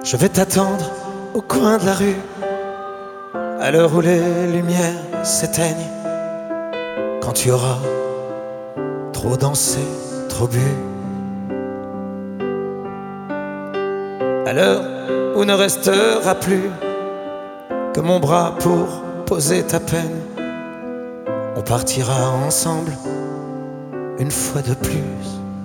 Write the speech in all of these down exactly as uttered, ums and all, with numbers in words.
Je vais t'attendre au coin de la rue, à l'heure où les lumières s'éteignent, quand tu auras trop dansé, trop bu, à l'heure où ne restera plus que mon bras pour poser ta peine. On partira ensemble une fois de plus.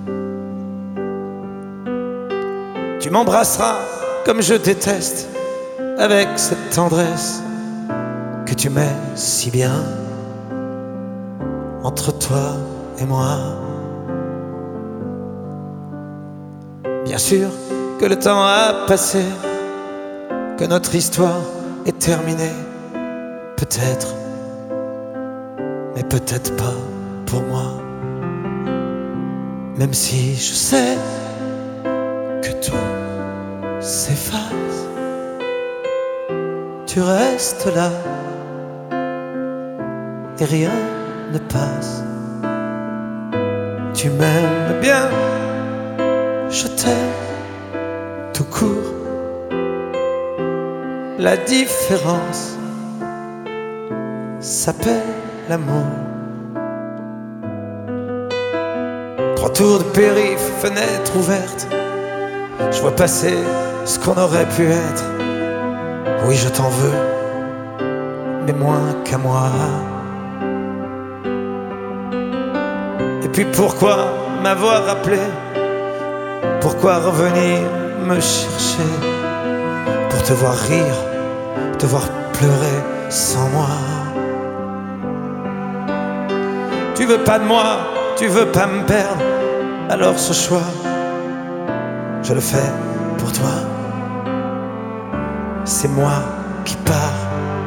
Tu m'embrasseras comme je déteste, avec cette tendresse que tu mets si bien entre toi et moi. Bien sûr que le temps a passé, que notre histoire est terminée, peut-être, mais peut-être pas pour moi. Même si je sais que tout s'efface, tu restes là et rien ne passe. Tu m'aimes bien, je t'aime tout court. La différence s'appelle l'amour. Trois tours de périph', fenêtre ouverte, je vois passer ce qu'on aurait pu être. Oui, je t'en veux, mais moins qu'à moi. Et puis pourquoi m'avoir rappelé? Pourquoi revenir me chercher? Pour te voir rire, te voir pleurer sans moi. Tu veux pas de moi, tu veux pas me perdre, alors ce choix, je le fais pour toi. C'est moi qui pars,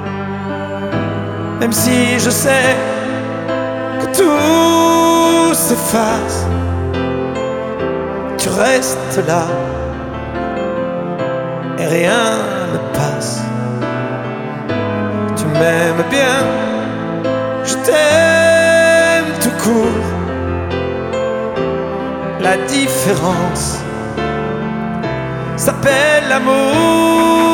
même si je sais que tout s'efface. Tu restes là et rien ne passe. Tu m'aimes bien, je t'aime tout court. La différence s'appelle l'amour.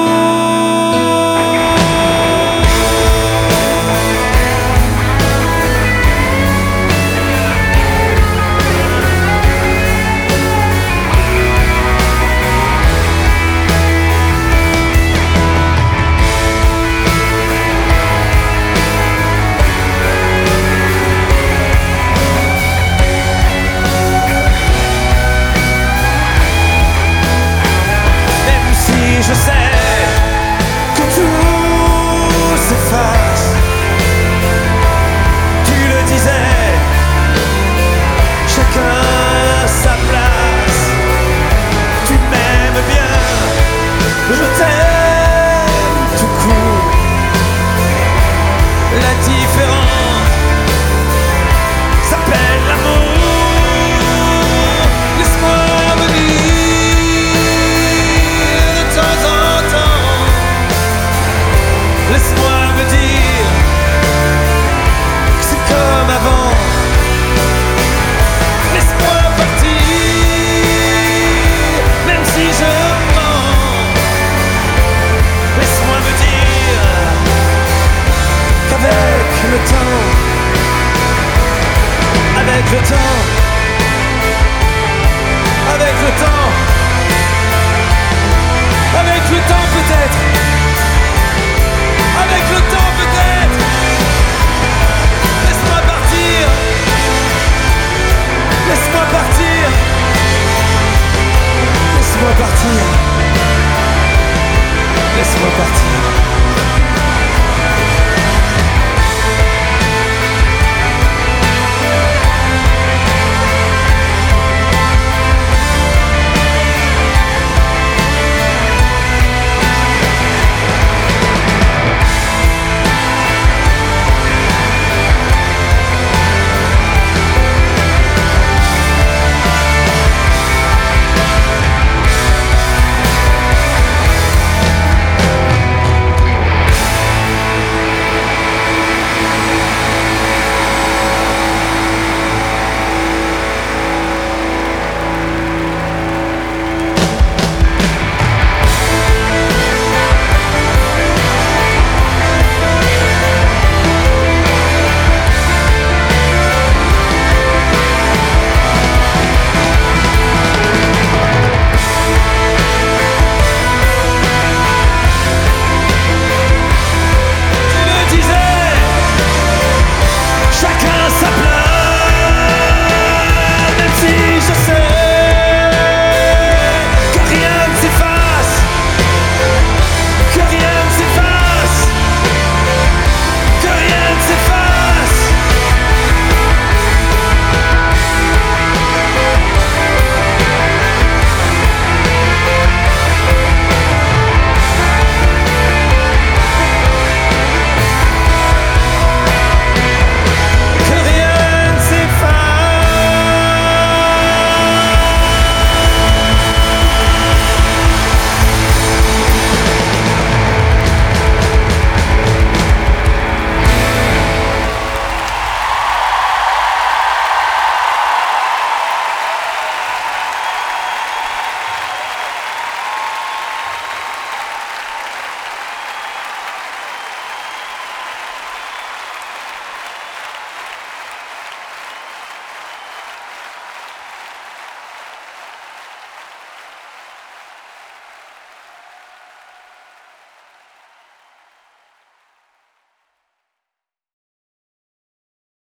Je sais que tout s'efface. Tu le disais, chacun a sa place. Tu m'aimes bien, je t'aime tout court. La différence s'appelle l'amour. Laisse-moi venir de temps en temps. Laisse-moi me dire que c'est comme avant. Laisse-moi partir, même si je mens. Laisse-moi me dire qu'avec le temps, avec le temps,